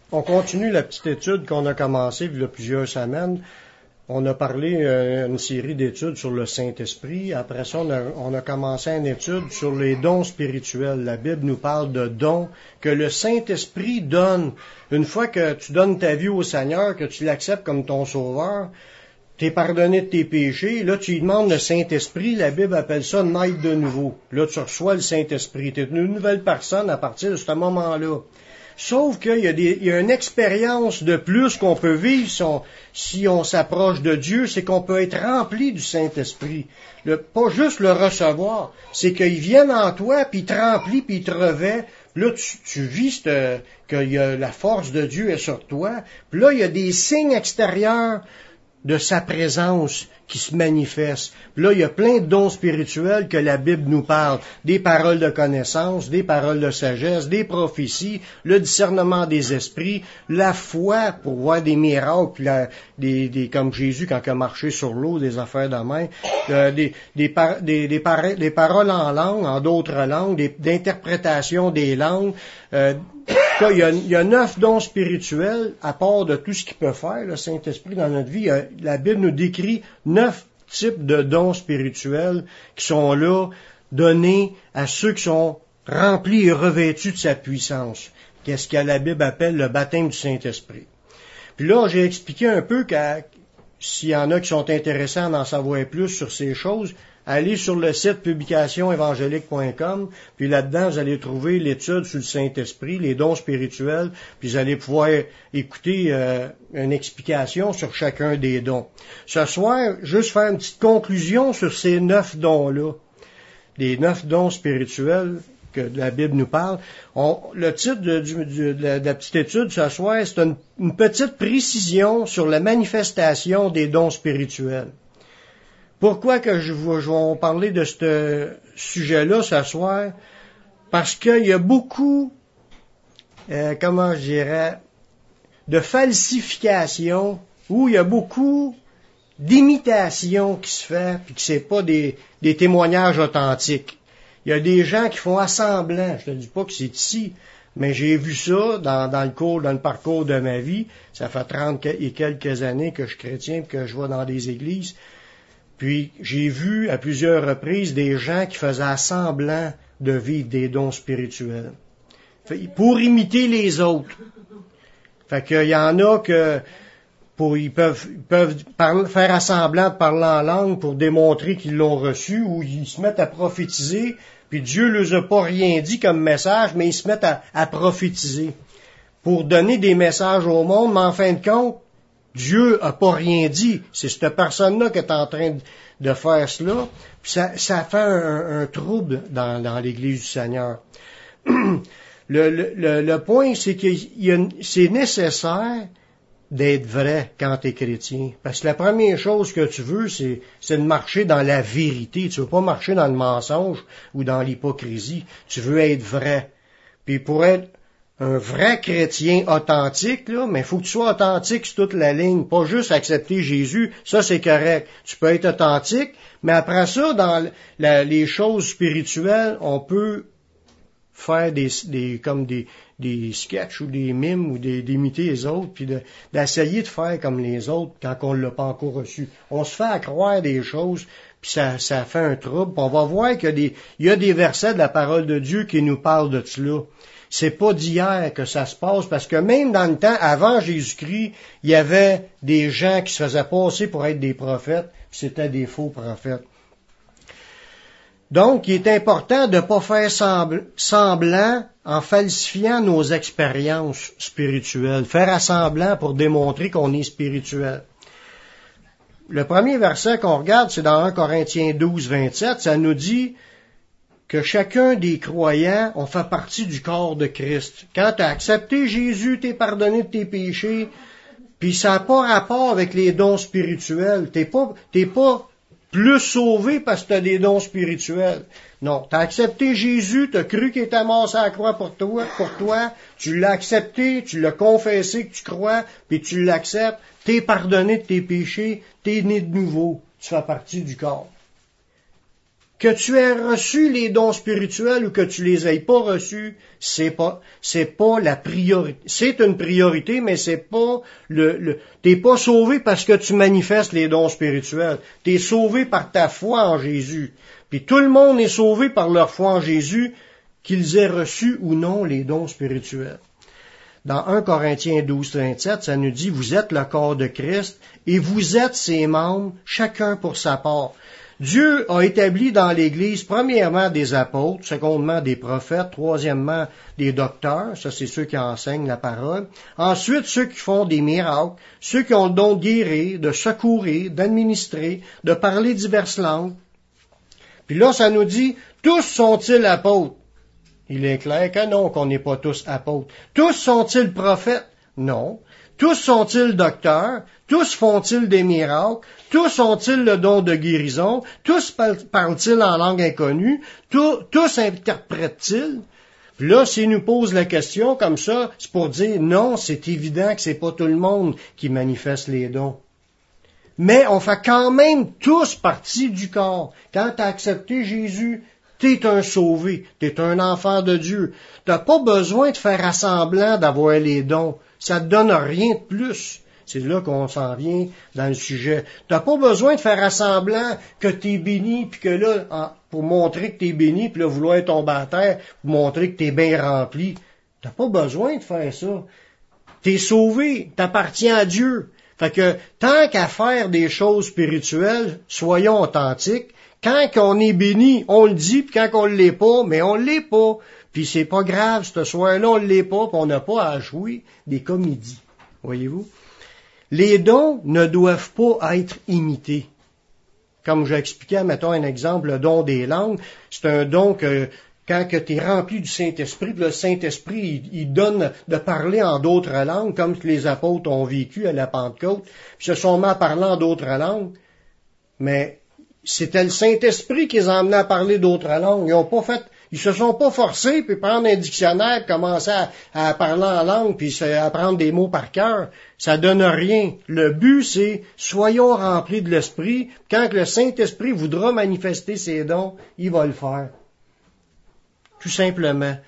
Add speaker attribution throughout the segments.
Speaker 1: On continue la petite étude qu'on a commencée il y a plusieurs semaines. On a parlé une série d'études sur le Saint-Esprit. Après ça, on a commencé une étude sur les dons spirituels. La Bible nous parle de dons que le Saint-Esprit donne. Une fois que tu donnes ta vie au Seigneur, que tu l'acceptes comme ton sauveur, t'es pardonné de tes péchés. Là, tu lui demandes le Saint-Esprit. La Bible appelle ça naître de nouveau. Là, tu reçois le Saint-Esprit. Tu es une nouvelle personne à partir de ce moment-là. Sauf qu'il y a une expérience de plus qu'on peut vivre si on s'approche de Dieu, c'est qu'on peut être rempli du Saint-Esprit. Pas juste le recevoir, c'est qu'il vienne en toi, puis il te remplit, puis il te revêt. Là, tu vis que la force de Dieu est sur toi. Puis là, il y a des signes extérieurs de sa présence qui se manifestent. Puis là, il y a plein de dons spirituels que la Bible nous parle. Des paroles de connaissance, des paroles de sagesse, des prophéties, le discernement des esprits, la foi pour voir des miracles, comme Jésus quand il a marché sur l'eau, des affaires de main, des paroles en langue, en d'autres langues, d'interprétation des langues. Il y a 9 dons spirituels, à part de tout ce qu'il peut faire, le Saint-Esprit, dans notre vie. La Bible nous décrit 9 types de dons spirituels qui sont là, donnés à ceux qui sont remplis et revêtus de sa puissance. Qu'est-ce que la Bible appelle le baptême du Saint-Esprit. Puis là, j'ai expliqué un peu s'il y en a qui sont intéressés à en savoir plus sur ces choses, allez sur le site publicationsévangélique.com, puis là-dedans, vous allez trouver l'étude sur le Saint-Esprit, les dons spirituels, puis vous allez pouvoir écouter une explication sur chacun des dons. Ce soir, juste faire une petite conclusion sur ces 9 dons-là, les 9 dons spirituels que la Bible nous parle. Le titre de la petite étude ce soir, c'est une petite précision sur la manifestation des dons spirituels. Pourquoi que je vais parler de ce sujet-là ce soir? Parce qu'il y a beaucoup, de falsifications, où il y a beaucoup d'imitations qui se fait, puis que c'est pas des témoignages authentiques. Il y a des gens qui font assemblant. Je te dis pas que c'est ici, mais j'ai vu ça dans le parcours de ma vie. Ça fait 30 et quelques années que je suis chrétien, que je vais dans des églises. Puis, j'ai vu à plusieurs reprises des gens qui faisaient semblant de vivre des dons spirituels. Pour imiter les autres. Fait qu'il y en a ils peuvent faire semblant de parler en langue pour démontrer qu'ils l'ont reçu, ou ils se mettent à prophétiser, puis Dieu ne leur a pas rien dit comme message, mais ils se mettent à prophétiser. Pour donner des messages au monde, mais en fin de compte, Dieu a pas rien dit. C'est cette personne-là qui est en train de faire cela. Puis ça fait un trouble dans l'Église du Seigneur. Le point, c'est que c'est nécessaire d'être vrai quand tu es chrétien. Parce que la première chose que tu veux, c'est de marcher dans la vérité. Tu veux pas marcher dans le mensonge ou dans l'hypocrisie. Tu veux être vrai. Puis pour être un vrai chrétien authentique, là, mais il faut que tu sois authentique sur toute la ligne, pas juste accepter Jésus, ça c'est correct. Tu peux être authentique, mais après ça, dans les choses spirituelles, on peut faire des sketchs ou des mimes ou d'imiter les autres, puis d'essayer de faire comme les autres quand on ne l'a pas encore reçu. On se fait à croire des choses, puis ça fait un trouble. Puis on va voir qu'il y a des versets de la parole de Dieu qui nous parlent de cela. C'est pas d'hier que ça se passe, parce que même dans le temps, avant Jésus-Christ, il y avait des gens qui se faisaient passer pour être des prophètes, puis c'était des faux prophètes. Donc, il est important de ne pas faire semblant en falsifiant nos expériences spirituelles. Faire semblant pour démontrer qu'on est spirituel. Le premier verset qu'on regarde, c'est dans 1 Corinthiens 12, 27, ça nous dit que chacun des croyants, on fait partie du corps de Christ. Quand tu as accepté Jésus, tu es pardonné de tes péchés, puis ça n'a pas rapport avec les dons spirituels. T'es pas plus sauvé parce que tu as des dons spirituels. Non, tu as accepté Jésus, tu as cru qu'il était mort sur la croix pour toi, tu l'as accepté, tu l'as confessé que tu crois, puis tu l'acceptes, tu es pardonné de tes péchés, tu es né de nouveau, tu fais partie du corps. Que tu aies reçu les dons spirituels ou que tu les aies pas reçus, c'est pas la priorité. C'est une priorité, mais c'est pas t'es pas sauvé parce que tu manifestes les dons spirituels. T'es sauvé par ta foi en Jésus. Puis tout le monde est sauvé par leur foi en Jésus, qu'ils aient reçu ou non les dons spirituels. Dans 1 Corinthiens 12, 27, ça nous dit, vous êtes le corps de Christ et vous êtes ses membres, chacun pour sa part. Dieu a établi dans l'Église, premièrement, des apôtres, secondement, des prophètes, troisièmement, des docteurs, ça c'est ceux qui enseignent la parole, ensuite ceux qui font des miracles, ceux qui ont le don de guérir, de secourir, d'administrer, de parler diverses langues. Puis là, ça nous dit, tous sont-ils apôtres? Il est clair que non, qu'on n'est pas tous apôtres. Tous sont-ils prophètes? Non. Tous sont-ils docteurs? Tous font-ils des miracles? Tous ont-ils le don de guérison? Tous parlent-ils en langue inconnue? Tous interprètent-ils? Puis là, s'il nous pose la question comme ça, c'est pour dire non, c'est évident que c'est pas tout le monde qui manifeste les dons. Mais on fait quand même tous partie du corps. Quand tu as accepté Jésus, t'es un sauvé, t'es un enfant de Dieu. T'as pas besoin de faire assemblant d'avoir les dons. Ça te donne rien de plus. C'est là qu'on s'en vient dans le sujet. T'as pas besoin de faire assemblant que t'es béni, puis que là, pour montrer que t'es béni, puis là, vouloir tomber à terre, pour montrer que t'es bien rempli. T'as pas besoin de faire ça. T'es sauvé, t'appartiens à Dieu. Fait que, tant qu'à faire des choses spirituelles, soyons authentiques. Quand on est béni, on le dit, puis quand on l'est pas, mais on l'est pas. Puis c'est pas grave, ce soir-là, on l'est pas, puis on n'a pas à jouer des comédies. Voyez-vous? Les dons ne doivent pas être imités. Comme j'ai expliqué, mettons un exemple, le don des langues, c'est un don que quand tu es rempli du Saint-Esprit, le Saint-Esprit, il donne de parler en d'autres langues, comme les apôtres ont vécu à la Pentecôte, puis se sont mis à parler en d'autres langues, mais c'était le Saint-Esprit qui les a emmenés à parler d'autres langues. Ils se sont pas forcés, puis prendre un dictionnaire, puis commencer à parler en langue, puis apprendre des mots par cœur. Ça donne rien. Le but, c'est, soyons remplis de l'Esprit. Quand le Saint-Esprit voudra manifester ses dons, il va le faire. Tout simplement.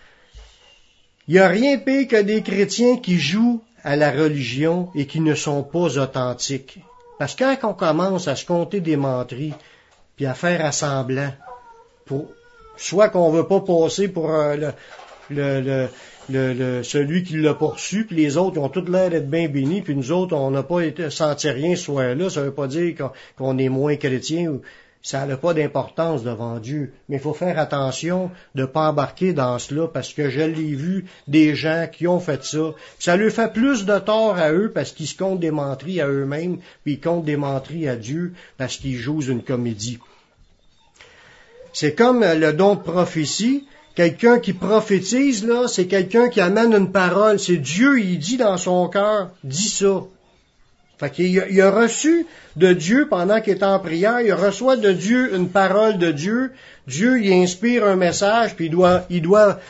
Speaker 1: Il n'y a rien de pire que des chrétiens qui jouent à la religion et qui ne sont pas authentiques. Parce que quand on commence à se compter des menteries, puis à faire assemblant, soit qu'on veut pas passer pour celui qui l'a poursu, puis les autres ils ont tout l'air d'être bien bénis, puis nous autres, on n'a pas senti rien ce soir-là, ça veut pas dire qu'on est moins chrétien, ou ça n'a pas d'importance devant Dieu. Mais il faut faire attention de ne pas embarquer dans cela, parce que je l'ai vu des gens qui ont fait ça. Ça leur fait plus de tort à eux, parce qu'ils se comptent des menteries à eux-mêmes, puis ils comptent des menteries à Dieu, parce qu'ils jouent une comédie. C'est comme le don de prophétie. Quelqu'un qui prophétise, là, c'est quelqu'un qui amène une parole. C'est Dieu, il dit dans son cœur, dis ça. Fait qu'il a reçu de Dieu pendant qu'il est en prière, il reçoit de Dieu une parole de Dieu. Dieu, il inspire un message, puis il doit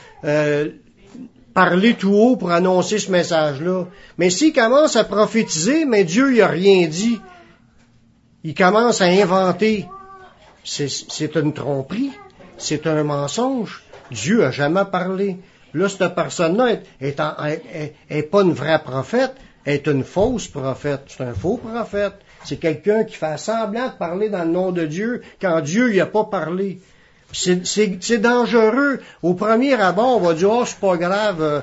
Speaker 1: parler tout haut pour annoncer ce message-là. Mais s'il commence à prophétiser, mais Dieu, il a rien dit. Il commence à inventer. C'est une tromperie, c'est un mensonge. Dieu a jamais parlé. Là, cette personne-là est pas une vraie prophète, elle est une fausse prophète. C'est un faux prophète. C'est quelqu'un qui fait semblant de parler dans le nom de Dieu quand Dieu n'y a pas parlé. C'est dangereux. Au premier abord, on va dire, oh, c'est pas grave,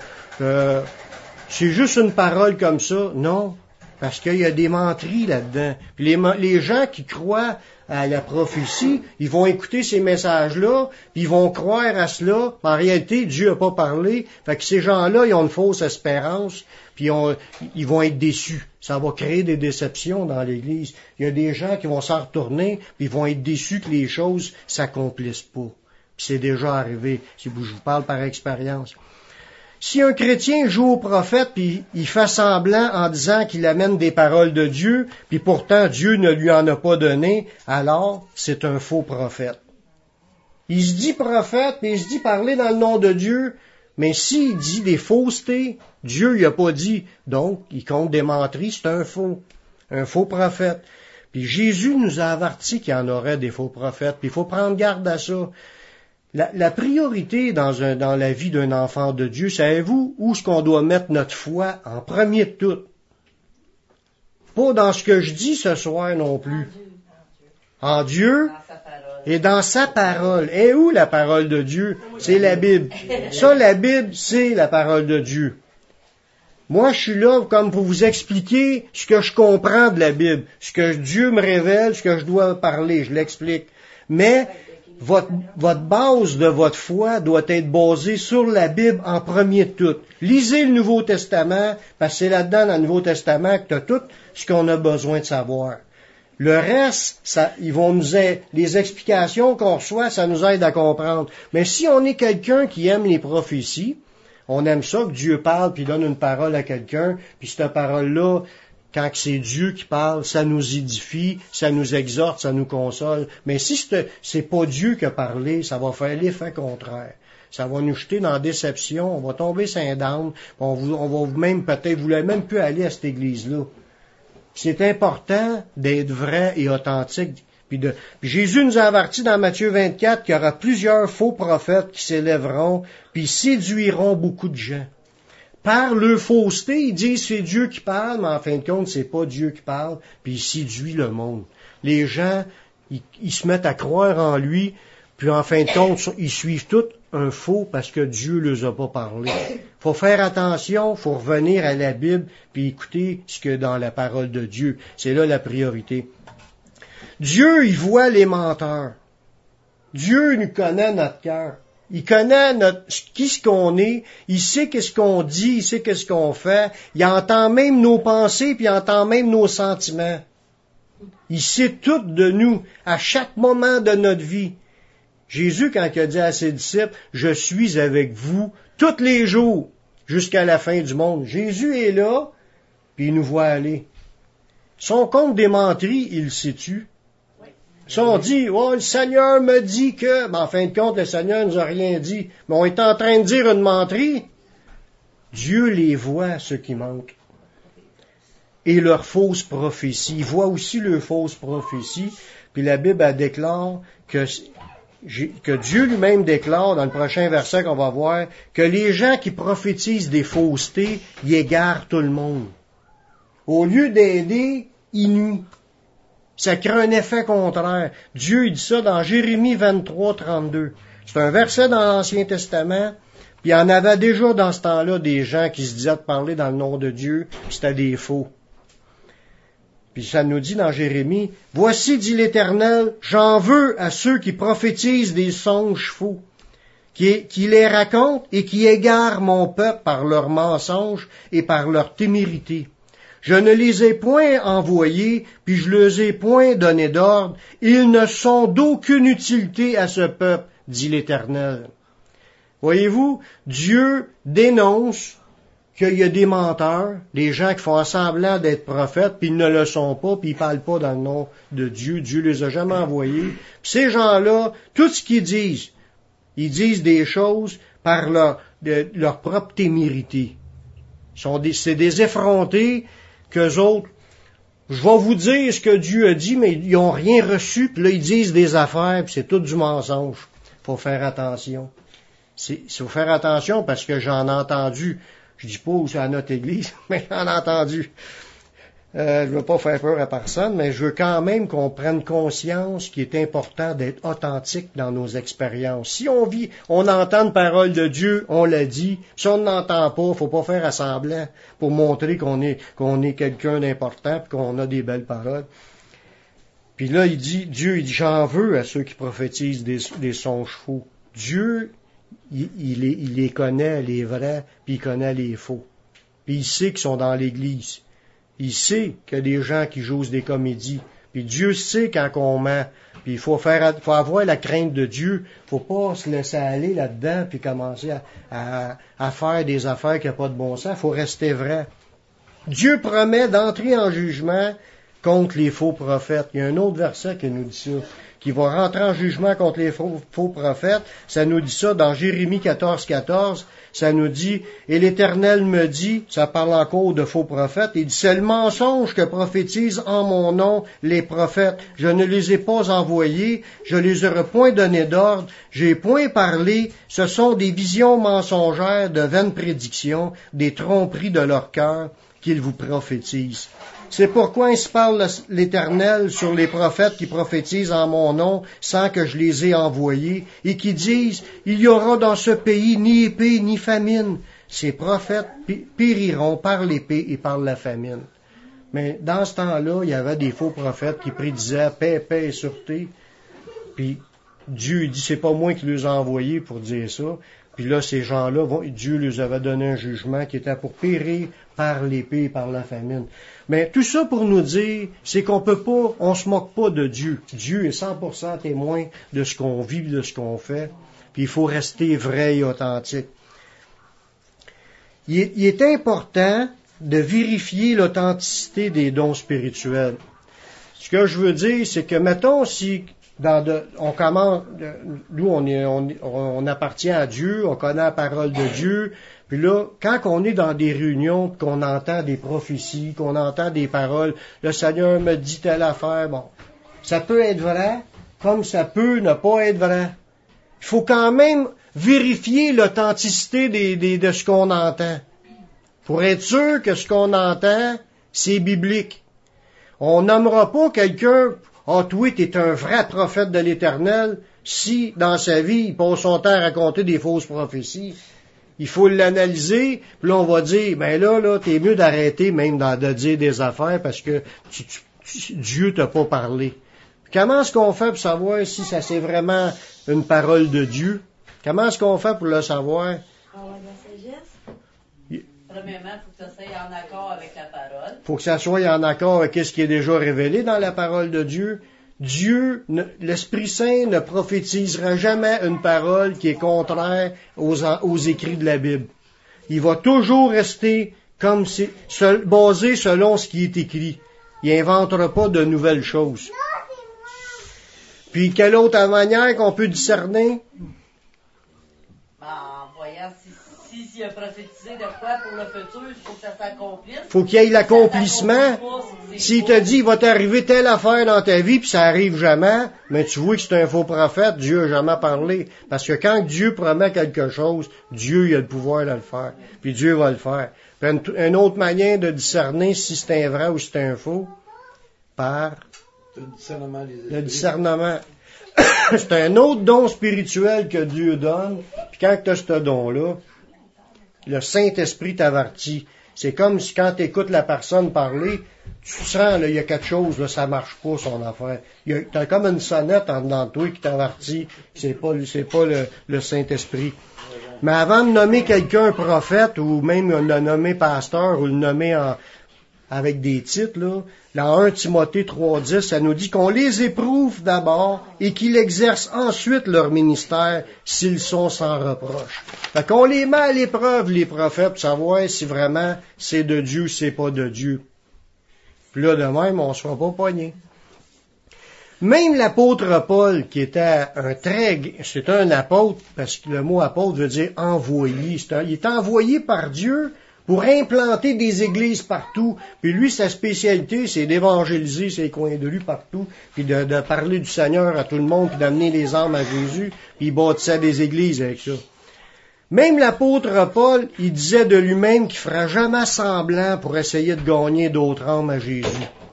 Speaker 1: c'est juste une parole comme ça. Non, parce qu'il y a des menteries là-dedans. Puis les gens qui croient à la prophétie, ils vont écouter ces messages-là, puis ils vont croire à cela. En réalité, Dieu n'a pas parlé. Fait que ces gens-là, ils ont une fausse espérance, puis ils vont être déçus. Ça va créer des déceptions dans l'Église. Il y a des gens qui vont s'en retourner, puis ils vont être déçus que les choses s'accomplissent pas. Puis c'est déjà arrivé, si je vous parle par expérience. Si un chrétien joue au prophète, puis il fait semblant en disant qu'il amène des paroles de Dieu, puis pourtant Dieu ne lui en a pas donné, alors c'est un faux prophète. Il se dit prophète, puis il se dit parler dans le nom de Dieu, mais s'il dit des faussetés, Dieu lui a pas dit, donc il compte des menteries, c'est un faux prophète. Puis Jésus nous a avertis qu'il y en aurait des faux prophètes, puis il faut prendre garde à ça. La priorité dans la vie d'un enfant de Dieu, savez-vous où est-ce qu'on doit mettre notre foi en premier de tout? Pas dans ce que je dis ce soir non plus. En Dieu et dans sa parole. Et où la parole de Dieu? C'est la Bible. Ça, la Bible, c'est la parole de Dieu. Moi, je suis là comme pour vous expliquer ce que je comprends de la Bible, ce que Dieu me révèle, ce que je dois parler, je l'explique. Mais votre base de votre foi doit être basée sur la Bible en premier de tout. Lisez le Nouveau Testament, parce que c'est là-dedans, dans le Nouveau Testament, que tu as tout ce qu'on a besoin de savoir. Le reste, ils vont les explications qu'on reçoit, ça nous aide à comprendre. Mais si on est quelqu'un qui aime les prophéties, on aime ça que Dieu parle puis donne une parole à quelqu'un, puis cette parole-là, quand c'est Dieu qui parle, ça nous édifie, ça nous exhorte, ça nous console. Mais si c'est pas Dieu qui a parlé, ça va faire l'effet contraire. Ça va nous jeter dans la déception, on va tomber sans dents, on va même peut-être, vous n'allez même plus aller à cette église-là. C'est important d'être vrai et authentique. Puis Jésus nous a avertis dans Matthieu 24 qu'il y aura plusieurs faux prophètes qui s'élèveront, puis séduiront beaucoup de gens. Par leur fausseté, ils disent c'est Dieu qui parle, mais en fin de compte, c'est pas Dieu qui parle, puis il séduit le monde. Les gens, ils se mettent à croire en lui, puis en fin de compte, ils suivent tout un faux parce que Dieu ne les a pas parlé. Faut faire attention, faut revenir à la Bible, puis écouter ce qu'il y a dans la parole de Dieu. C'est là la priorité. Dieu, il voit les menteurs. Dieu nous connaît notre cœur. Il connaît qui ce qu'on est, il sait qu'est-ce qu'on dit, il sait qu'est-ce qu'on fait, il entend même nos pensées, puis il entend même nos sentiments. Il sait tout de nous, à chaque moment de notre vie. Jésus, quand il a dit à ses disciples, « Je suis avec vous tous les jours, jusqu'à la fin du monde. » Jésus est là, puis il nous voit aller. Son compte des menteries, il le sait-tu? Si on dit, oh, le Seigneur me dit que, mais en fin de compte, le Seigneur nous a rien dit. Mais on est en train de dire une menterie. Dieu les voit, ceux qui mentent. Et leurs fausses prophéties. Il voit aussi leurs fausses prophéties. Puis la Bible, elle déclare que Dieu lui-même déclare, dans le prochain verset qu'on va voir, que les gens qui prophétisent des faussetés, ils égarent tout le monde. Au lieu d'aider, ils nuisent. Ça crée un effet contraire. Dieu, il dit ça dans Jérémie 23, 32. C'est un verset dans l'Ancien Testament. Puis il y en avait déjà dans ce temps-là des gens qui se disaient de parler dans le nom de Dieu, puis c'était des faux. Puis ça nous dit dans Jérémie, « Voici, dit l'Éternel, j'en veux à ceux qui prophétisent des songes faux, qui les racontent et qui égarent mon peuple par leurs mensonges et par leur témérité. Je ne les ai point envoyés, puis je les ai point donné d'ordre. Ils ne sont d'aucune utilité à ce peuple, dit l'Éternel. » Voyez-vous, Dieu dénonce qu'il y a des menteurs, des gens qui font semblant d'être prophètes, puis ils ne le sont pas, puis ils parlent pas dans le nom de Dieu. Dieu les a jamais envoyés. Puis ces gens-là, tout ce qu'ils disent, ils disent des choses par leur propre témérité. C'est des effrontés qu'eux autres, je vais vous dire ce que Dieu a dit, mais ils n'ont rien reçu, puis là, ils disent des affaires, puis c'est tout du mensonge. Faut faire attention. Faut faire attention parce que j'en ai entendu, je dis pas où c'est à notre église, mais j'en ai entendu. Je veux pas faire peur à personne, mais je veux quand même qu'on prenne conscience qu'il est important d'être authentique dans nos expériences. Si on entend une parole de Dieu, on l'a dit. Si on n'entend pas, faut pas faire assemblant pour montrer qu'on est quelqu'un d'important et qu'on a des belles paroles. Puis là, Dieu, il dit, j'en veux à ceux qui prophétisent des songes faux. Dieu, il les connaît, les vrais, puis il connaît les faux. Puis il sait qu'ils sont dans l'Église. Il sait qu'il y a des gens qui jouent des comédies. Puis Dieu sait quand on ment. Puis il faut avoir la crainte de Dieu. Faut pas se laisser aller là-dedans puis commencer à faire des affaires qui n'ont pas de bon sens. Faut rester vrai. Dieu promet d'entrer en jugement contre les faux prophètes. Il y a un autre verset qui nous dit ça. qui va rentrer en jugement contre les faux prophètes. Ça nous dit ça dans Jérémie 14, ça nous dit, et l'Éternel me dit, ça parle encore de faux prophètes, il dit, c'est le mensonge que prophétisent en mon nom les prophètes. Je ne les ai pas envoyés, je les aurais point donné d'ordre, j'ai point parlé, ce sont des visions mensongères de vaines prédictions, des tromperies de leur cœur qu'ils vous prophétisent. C'est pourquoi ainsi parle l'Éternel sur les prophètes qui prophétisent en mon nom sans que je les ai envoyés et qui disent, il y aura dans ce pays ni épée ni famine. Ces prophètes périront par l'épée et par la famine. Mais dans ce temps-là, il y avait des faux prophètes qui prédisaient paix, paix et sûreté. Puis Dieu dit, c'est pas moi qui les ai envoyés pour dire ça. Puis là, ces gens-là, Dieu leur avait donné un jugement qui était pour périr par l'épée et par la famine. Mais tout ça pour nous dire, c'est qu'on peut pas, on se moque pas de Dieu. Dieu est 100% témoin de ce qu'on vit, de ce qu'on fait. Puis il faut rester vrai et authentique. Il est important de vérifier l'authenticité des dons spirituels. Ce que je veux dire, c'est que, mettons, si on commence, nous, on appartient à Dieu, on connaît la parole de Dieu, puis là, quand on est dans des réunions, qu'on entend des prophéties, qu'on entend des paroles, le Seigneur me dit telle affaire, bon, ça peut être vrai, comme ça peut ne pas être vrai. Il faut quand même vérifier l'authenticité de ce qu'on entend, pour être sûr que ce qu'on entend, c'est biblique. On nommera pas quelqu'un, toi, t'es un vrai prophète de l'Éternel, si, dans sa vie, il passe son temps à raconter des fausses prophéties. Il faut l'analyser, puis là, on va dire, ben là, t'es mieux d'arrêter même de dire des affaires parce que Dieu t'a pas parlé. Puis comment est-ce qu'on fait pour savoir si ça c'est vraiment une parole de Dieu? Comment est-ce qu'on fait pour le savoir?
Speaker 2: Avoir de la sagesse. Premièrement, il faut que ça soit en accord avec la parole.
Speaker 1: Il faut que ça soit en accord avec ce qui est déjà révélé dans la parole de Dieu. L'Esprit Saint ne prophétisera jamais une parole qui est contraire aux écrits de la Bible. Il va toujours rester comme basé selon ce qui est écrit. Il n'inventera pas de nouvelles choses. Puis, quelle autre manière qu'on peut discerner?
Speaker 2: En voyant s'il a prophétisé de quoi pour le futur, il faut que ça s'accomplisse.
Speaker 1: Faut qu'il y ait l'accomplissement. S'il te dit, il va t'arriver telle affaire dans ta vie, puis ça arrive jamais, mais tu vois que c'est un faux prophète, Dieu n'a jamais parlé. Parce que quand Dieu promet quelque chose, Dieu il a le pouvoir de le faire. Puis Dieu va le faire. Puis une autre manière de discerner si c'est un vrai ou si c'est un faux, par le discernement. C'est un autre don spirituel que Dieu donne. Puis quand tu as ce don-là, le Saint-Esprit t'avertit. C'est comme si quand tu écoutes la personne parler, tu sens, là, il y a quelque chose, là, ça marche pas, son affaire. T'as comme une sonnette en dedans de toi qui t'avertit. C'est pas le Saint-Esprit. Mais avant de nommer quelqu'un prophète, ou même le nommer pasteur, ou le nommer avec des titres, là, dans 1 Timothée 3,10, ça nous dit qu'on les éprouve d'abord et qu'ils exercent ensuite leur ministère s'ils sont sans reproche. Fait qu'on les met à l'épreuve, les prophètes, pour savoir si vraiment c'est de Dieu ou c'est pas de Dieu. Puis là, de même, on ne se fera pas pogner. Même l'apôtre Paul, qui était c'est un apôtre, parce que le mot apôtre veut dire envoyé. Il est envoyé par Dieu pour implanter des églises partout. Puis lui, sa spécialité, c'est d'évangéliser ces coins de rue partout, puis de parler du Seigneur à tout le monde, puis d'amener les âmes à Jésus, puis il bâtissait des églises avec ça. Même l'apôtre Paul, il disait de lui-même qu'il ne fera jamais semblant pour essayer de gagner d'autres âmes à Jésus.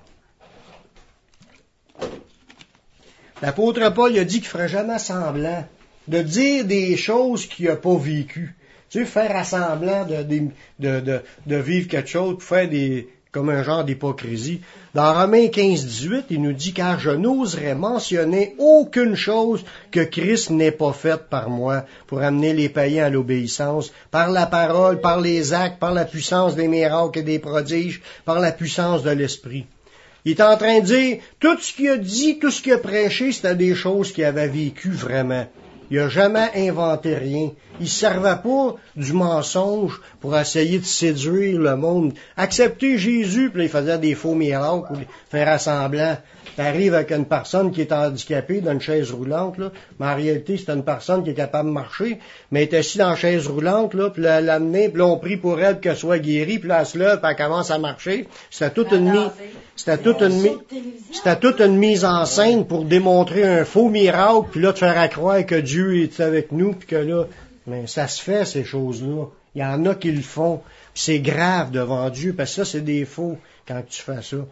Speaker 1: L'apôtre Paul, il a dit qu'il ne fera jamais semblant de dire des choses qu'il n'a pas vécues. Tu sais, faire semblant de vivre quelque chose, pour faire comme un genre d'hypocrisie. Dans Romains 15-18, il nous dit « Car je n'oserais mentionner aucune chose que Christ n'ait pas faite par moi pour amener les païens à l'obéissance, par la parole, par les actes, par la puissance des miracles et des prodiges, par la puissance de l'Esprit. » Il est en train de dire, tout ce qu'il a dit, tout ce qu'il a prêché, c'était des choses qu'il avait vécues vraiment. Il n'a jamais inventé rien. Il ne servait pas du mensonge pour essayer de séduire le monde. Accepter Jésus, puis il faisait des faux miracles ou faire semblant. T'arrives avec une personne qui est handicapée dans une chaise roulante, là, mais en réalité, c'est une personne qui est capable de marcher, mais elle est assise dans la chaise roulante, là, puis l'amener, puis là, on prie pour elle qu'elle soit guérie, puis là, elle se lève, puis elle commence à marcher. C'était toute une mise en scène pour démontrer un faux miracle, puis là, de faire à croire que Dieu est avec nous, puis que là, mais ça se fait, ces choses-là. Il y en a qui le font, puis c'est grave devant Dieu, parce que ça, c'est des faux quand tu fais ça.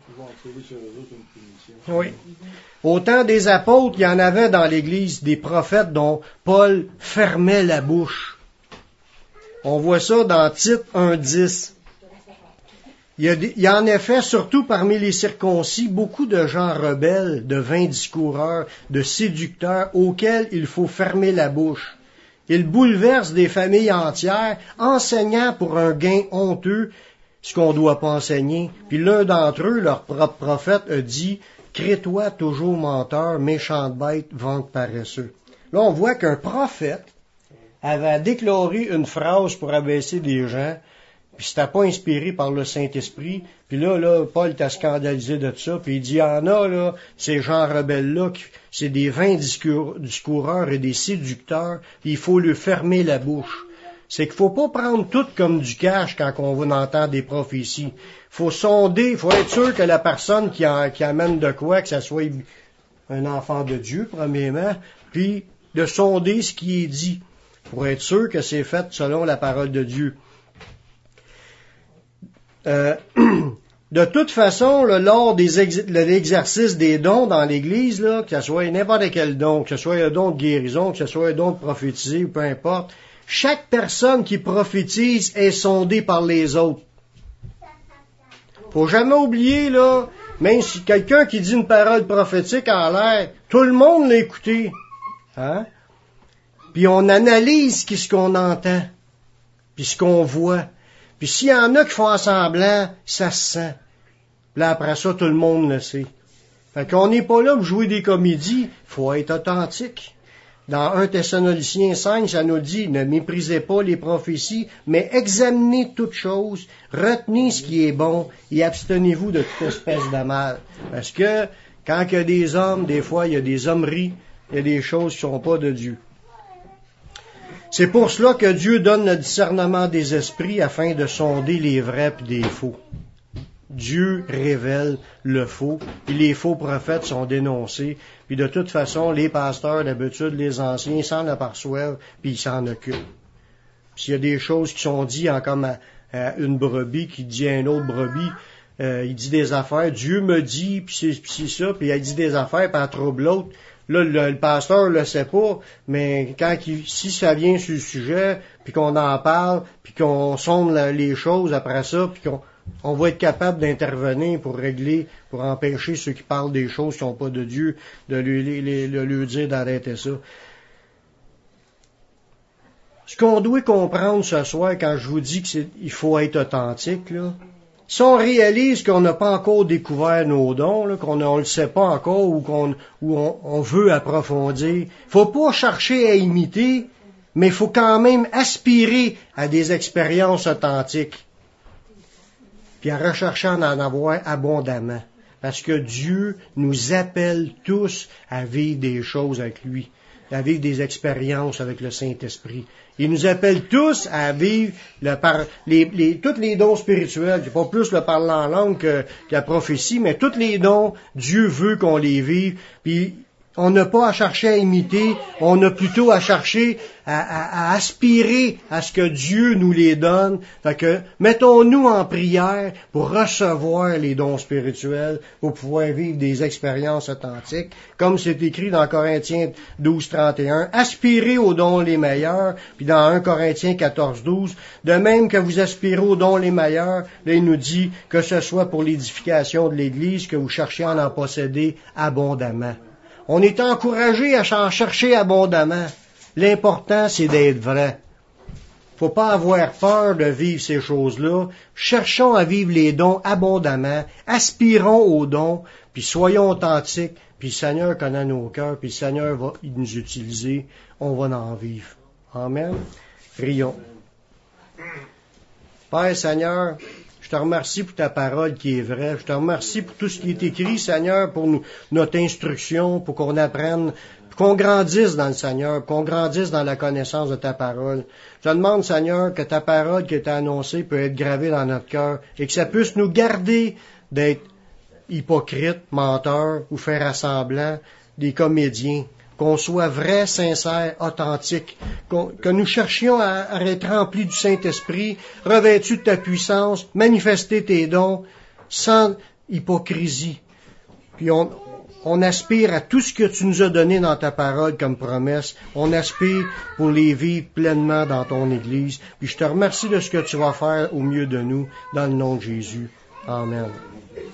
Speaker 1: Oui. Au temps des apôtres, il y en avait dans l'Église des prophètes dont Paul fermait la bouche. On voit ça dans Tite 1:10. Il y a en effet, surtout parmi les circoncis, beaucoup de gens rebelles, de vains discoureurs, de séducteurs, auxquels il faut fermer la bouche. Ils bouleversent des familles entières, enseignant pour un gain honteux ce qu'on ne doit pas enseigner. Puis l'un d'entre eux, leur propre prophète, a dit « Crée-toi toujours menteur, méchante bête, ventre paresseux ». Là, on voit qu'un prophète avait déclaré une phrase pour abaisser des gens, puis c'était pas inspiré par le Saint-Esprit. Puis là, Paul t'a scandalisé de ça, puis il dit, il y en a, là, ces gens rebelles-là, c'est des vains discoureurs et des séducteurs, puis il faut leur fermer la bouche. C'est qu'il faut pas prendre tout comme du cash quand on entend des prophéties. Faut sonder, faut être sûr que la personne qui amène de quoi, que ça soit un enfant de Dieu, premièrement, puis de sonder ce qui est dit, pour être sûr que c'est fait selon la parole de Dieu. De toute façon, là, lors de l'exercice des dons dans l'Église, là, que ce soit n'importe quel don, que ce soit un don de guérison, que ce soit un don de prophétiser, ou peu importe, chaque personne qui prophétise est sondée par les autres. Faut jamais oublier, là, même si quelqu'un qui dit une parole prophétique en l'air, tout le monde l'a écouté. Hein? Puis on analyse ce qu'on entend, puis ce qu'on voit. Puis s'il y en a qui font semblant, ça se sent. Puis là, après ça, tout le monde le sait. Fait qu'on n'est pas là pour jouer des comédies, faut être authentique. Dans 1 Thessaloniciens 5, ça nous dit, ne méprisez pas les prophéties, mais examinez toutes choses, retenez ce qui est bon et abstenez-vous de toute espèce de mal. Parce que quand il y a des hommes, des fois, il y a des hommeries, il y a des choses qui ne sont pas de Dieu. C'est pour cela que Dieu donne le discernement des esprits afin de sonder les vrais et des faux. Dieu révèle le faux, puis les faux prophètes sont dénoncés, puis de toute façon, les pasteurs, d'habitude, les anciens, s'en aperçoivent, puis ils s'en occupent. Puis s'il y a des choses qui sont dites comme à une brebis qui dit à une autre brebis, il dit des affaires, Dieu me dit, puis c'est ça, puis il dit des affaires, puis elle trouble l'autre. Là, le pasteur le sait pas, mais si ça vient sur le sujet, puis qu'on en parle, puis qu'on sonde les choses après ça, puis qu'on va être capable d'intervenir pour régler, pour empêcher ceux qui parlent des choses qui sont pas de Dieu, de lui dire d'arrêter ça. Ce qu'on doit comprendre ce soir, quand je vous dis qu'il faut être authentique, là, si on réalise qu'on n'a pas encore découvert nos dons, là, qu'on ne le sait pas encore ou on veut approfondir, faut pas chercher à imiter, mais il faut quand même aspirer à des expériences authentiques. Puis à rechercher à en avoir abondamment. Parce que Dieu nous appelle tous à vivre des choses avec lui, à vivre des expériences avec le Saint-Esprit. Il nous appelle tous à vivre tous les dons spirituels. C'est pas plus le parler en langue que la prophétie, mais tous les dons, Dieu veut qu'on les vive. Puis on n'a pas à chercher à imiter, on a plutôt à chercher à aspirer à ce que Dieu nous les donne. Fait que mettons-nous en prière pour recevoir les dons spirituels, pour pouvoir vivre des expériences authentiques. Comme c'est écrit dans Corinthiens 12:31, aspirez aux dons les meilleurs, puis dans 1 Corinthiens 14:12, de même que vous aspirez aux dons les meilleurs, là il nous dit que ce soit pour l'édification de l'Église, que vous cherchez à en posséder abondamment. On est encouragé à en chercher abondamment. L'important, c'est d'être vrai. Faut pas avoir peur de vivre ces choses-là. Cherchons à vivre les dons abondamment. Aspirons aux dons, puis soyons authentiques, Puis le Seigneur connaît nos cœurs, puis le Seigneur va nous utiliser, on va en vivre. Amen. Prions. Père Seigneur, je te remercie pour ta parole qui est vraie. Je te remercie pour tout ce qui est écrit, Seigneur, pour notre instruction, pour qu'on apprenne, pour qu'on grandisse dans le Seigneur, pour qu'on grandisse dans la connaissance de ta parole. Je te demande, Seigneur, que ta parole qui est annoncée peut être gravée dans notre cœur et que ça puisse nous garder d'être hypocrites, menteurs ou faire assemblant des comédiens. Qu'on soit vrai, sincère, authentique, que nous cherchions à être remplis du Saint-Esprit, revêtus de ta puissance, manifester tes dons, sans hypocrisie. Puis on aspire à tout ce que tu nous as donné dans ta parole comme promesse. On aspire pour les vivre pleinement dans ton Église. Puis je te remercie de ce que tu vas faire au milieu de nous, dans le nom de Jésus. Amen.